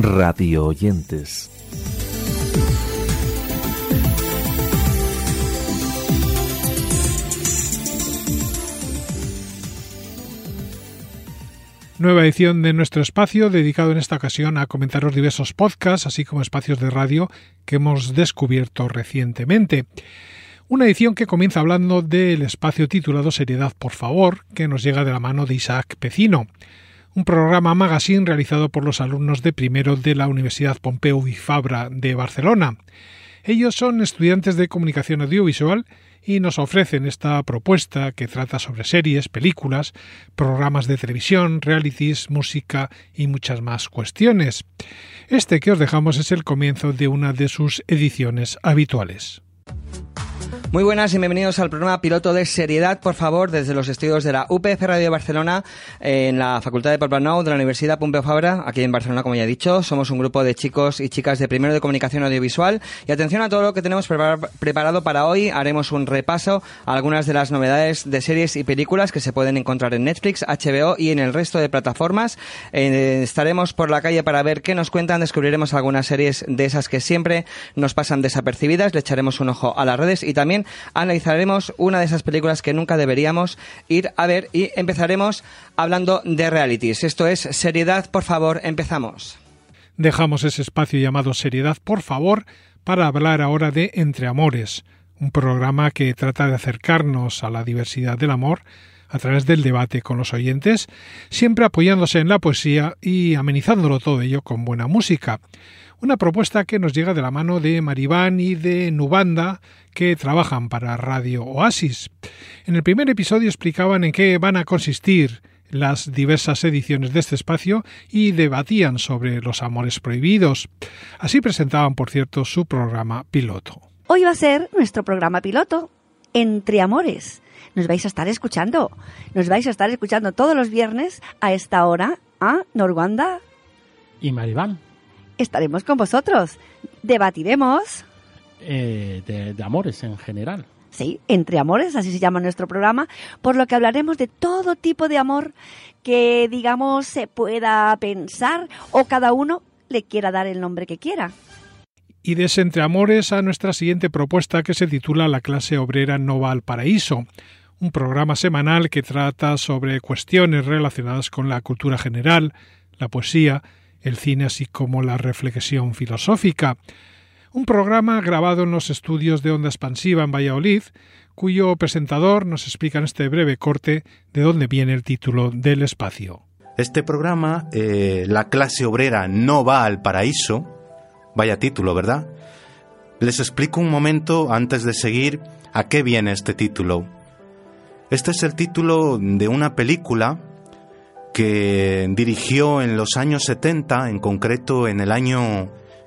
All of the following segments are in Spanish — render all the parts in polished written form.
radio oyentes. Nueva edición de nuestro espacio, dedicado en esta ocasión a comentaros diversos podcasts, así como espacios de radio que hemos descubierto recientemente. Una edición que comienza hablando del espacio titulado Seriedad, por favor, que nos llega de la mano de Isaac Pecino, un programa magazine realizado por los alumnos de primero de la Universidad Pompeu Fabra de Barcelona. Ellos son estudiantes de comunicación audiovisual y nos ofrecen esta propuesta que trata sobre series, películas, programas de televisión, realities, música y muchas más cuestiones. Este que os dejamos es el comienzo de una de sus ediciones habituales. Muy buenas y bienvenidos al programa piloto de Seriedad, por favor, desde los estudios de la UPF Radio de Barcelona, en la Facultad de Poblenou de la Universidad Pompeu Fabra, aquí en Barcelona, como ya he dicho. Somos un grupo de chicos y chicas de primero de comunicación audiovisual. Y atención a todo lo que tenemos preparado para hoy. Haremos un repaso a algunas de las novedades de series y películas que se pueden encontrar en Netflix, HBO y en el resto de plataformas. Estaremos por la calle para ver qué nos cuentan. Descubriremos algunas series de esas que siempre nos pasan desapercibidas. Le echaremos un ojo a las redes y también analizaremos una de esas películas que nunca deberíamos ir a ver y empezaremos hablando de realities. Esto es Seriedad, por favor, empezamos. Dejamos ese espacio llamado Seriedad, por favor, para hablar ahora de Entre Amores, un programa que trata de acercarnos a la diversidad del amor a través del debate con los oyentes, siempre apoyándose en la poesía y amenizándolo todo ello con buena música. Una propuesta que nos llega de la mano de Maribán y de Nubanda, que trabajan para Radio Oasis. En el primer episodio explicaban en qué van a consistir las diversas ediciones de este espacio y debatían sobre los amores prohibidos. Así presentaban, por cierto, su programa piloto. Hoy va a ser nuestro programa piloto, Entre Amores. Nos vais a estar escuchando todos los viernes a esta hora a Norwanda y Maribán. Estaremos con vosotros. Debatiremos de amores en general. Sí, Entre Amores, así se llama nuestro programa, por lo que hablaremos de todo tipo de amor que, digamos, se pueda pensar o cada uno le quiera dar el nombre que quiera. Y de ese Entre Amores a nuestra siguiente propuesta, que se titula La clase obrera no va al paraíso, un programa semanal que trata sobre cuestiones relacionadas con la cultura general, la poesía, el cine, así como la reflexión filosófica. Un programa grabado en los estudios de Onda Expansiva en Valladolid, cuyo presentador nos explica en este breve corte de dónde viene el título del espacio. Este programa, La clase obrera no va al paraíso, vaya título, ¿verdad? Les explico un momento antes de seguir a qué viene este título. Este es el título de una película que dirigió en los años 70, en concreto en el año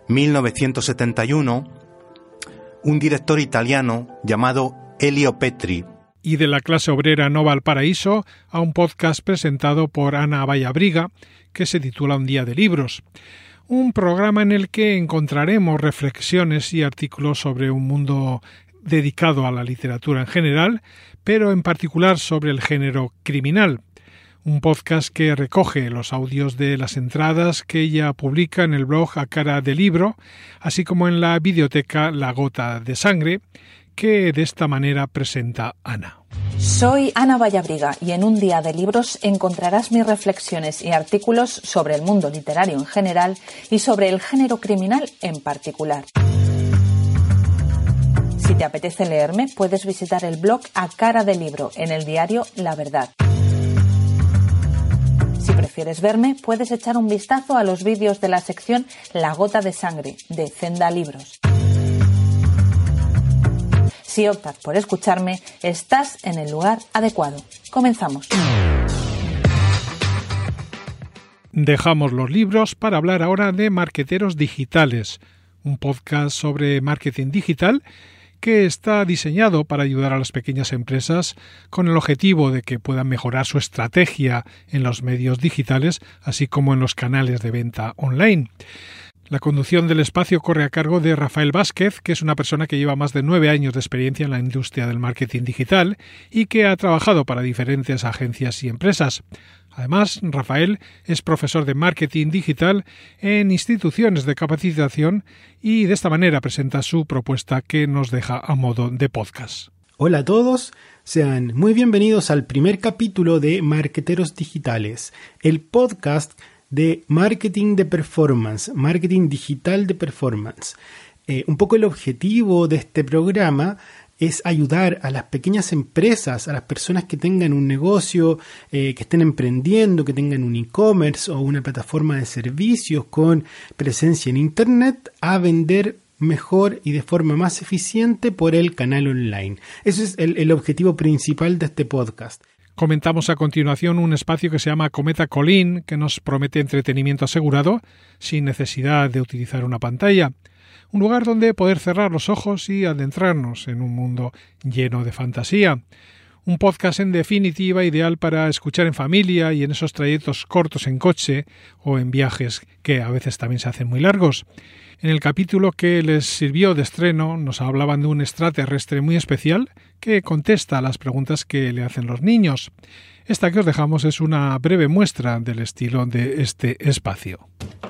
1971, un director italiano llamado Elio Petri. Y de La clase obrera no va al paraíso a un podcast presentado por Ana Vallabriga que se titula Un día de libros. Un programa en el que encontraremos reflexiones y artículos sobre un mundo dedicado a la literatura en general, pero en particular sobre el género criminal. Un podcast que recoge los audios de las entradas que ella publica en el blog A Cara de Libro, así como en la videoteca La Gota de Sangre, que de esta manera presenta Ana. Soy Ana Vallabriga y en Un día de libros encontrarás mis reflexiones y artículos sobre el mundo literario en general y sobre el género criminal en particular. Si te apetece leerme, puedes visitar el blog A Cara de Libro en el diario La Verdad. Si prefieres verme, puedes echar un vistazo a los vídeos de la sección La Gota de Sangre, de Zenda Libros. Si optas por escucharme, estás en el lugar adecuado. Comenzamos. Dejamos los libros para hablar ahora de Marqueteros Digitales, un podcast sobre marketing digital que está diseñado para ayudar a las pequeñas empresas con el objetivo de que puedan mejorar su estrategia en los medios digitales, así como en los canales de venta online. La conducción del espacio corre a cargo de Rafael Vázquez, que es una persona que lleva más de 9 años de experiencia en la industria del marketing digital y que ha trabajado para diferentes agencias y empresas. Además, Rafael es profesor de marketing digital en instituciones de capacitación y de esta manera presenta su propuesta que nos deja a modo de podcast. Hola a todos, sean muy bienvenidos al primer capítulo de Marqueteros Digitales, el podcast de marketing de performance, marketing digital de performance. Un poco el objetivo de este programa es ayudar a las pequeñas empresas, a las personas que tengan un negocio, que estén emprendiendo, que tengan un e-commerce o una plataforma de servicios con presencia en Internet, a vender mejor y de forma más eficiente por el canal online. Ese es el objetivo principal de este podcast. Comentamos a continuación un espacio que se llama Cometa Colín, que nos promete entretenimiento asegurado, sin necesidad de utilizar una pantalla. Un lugar donde poder cerrar los ojos y adentrarnos en un mundo lleno de fantasía. Un podcast en definitiva ideal para escuchar en familia y en esos trayectos cortos en coche o en viajes que a veces también se hacen muy largos. En el capítulo que les sirvió de estreno nos hablaban de un extraterrestre muy especial que contesta a las preguntas que le hacen los niños. Esta que os dejamos es una breve muestra del estilo de este espacio.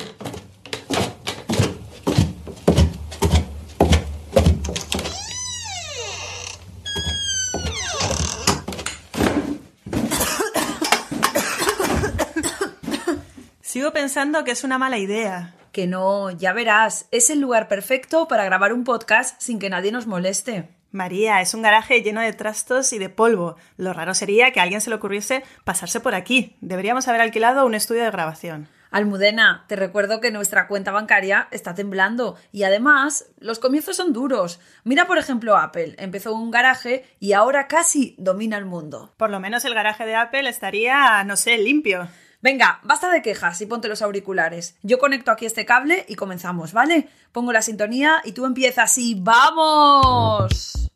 Sigo pensando que es una mala idea. Que no, ya verás, es el lugar perfecto para grabar un podcast sin que nadie nos moleste. María, es un garaje lleno de trastos y de polvo. Lo raro sería que a alguien se le ocurriese pasarse por aquí. Deberíamos haber alquilado un estudio de grabación. Almudena, te recuerdo que nuestra cuenta bancaria está temblando y además los comienzos son duros. Mira por ejemplo Apple, empezó un garaje y ahora casi domina el mundo. Por lo menos el garaje de Apple estaría, no sé, limpio. Venga, basta de quejas y ponte los auriculares. Yo conecto aquí este cable y comenzamos, ¿vale? Pongo la sintonía y tú empiezas y ¡vamos!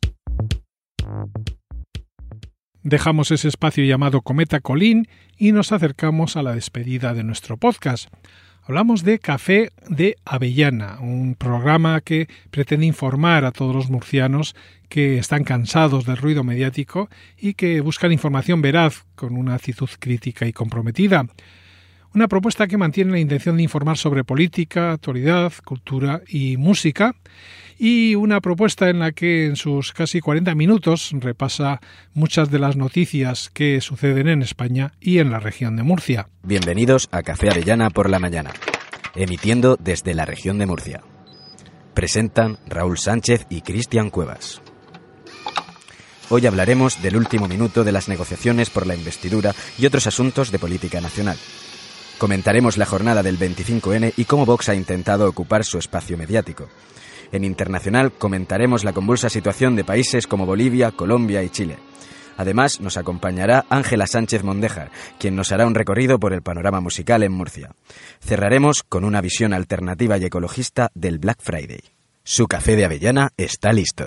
Dejamos ese espacio llamado Cometa Colín y nos acercamos a la despedida de nuestro podcast. Hablamos de Café de Avellana, un programa que pretende informar a todos los murcianos que están cansados del ruido mediático y que buscan información veraz con una actitud crítica y comprometida. Una propuesta que mantiene la intención de informar sobre política, actualidad, cultura y música, y una propuesta en la que en sus casi 40 minutos repasa muchas de las noticias que suceden en España y en la región de Murcia. Bienvenidos a Café Avellana por la mañana, emitiendo desde la región de Murcia. Presentan Raúl Sánchez y Cristian Cuevas. Hoy hablaremos del último minuto de las negociaciones por la investidura y otros asuntos de política nacional. Comentaremos la jornada del 25N y cómo Vox ha intentado ocupar su espacio mediático. En internacional comentaremos la convulsa situación de países como Bolivia, Colombia y Chile. Además, nos acompañará Ángela Sánchez Mondéjar, quien nos hará un recorrido por el panorama musical en Murcia. Cerraremos con una visión alternativa y ecologista del Black Friday. Su café de avellana está listo.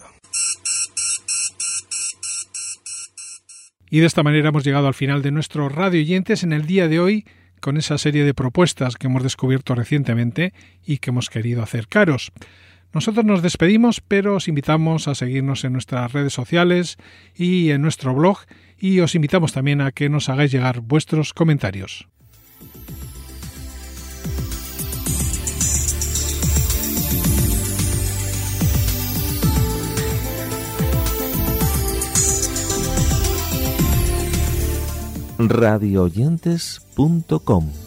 Y de esta manera hemos llegado al final de nuestro Radio Oyentes en el día de hoy, con esa serie de propuestas que hemos descubierto recientemente y que hemos querido acercaros. Nosotros nos despedimos, pero os invitamos a seguirnos en nuestras redes sociales y en nuestro blog, y os invitamos también a que nos hagáis llegar vuestros comentarios. radioyentes.com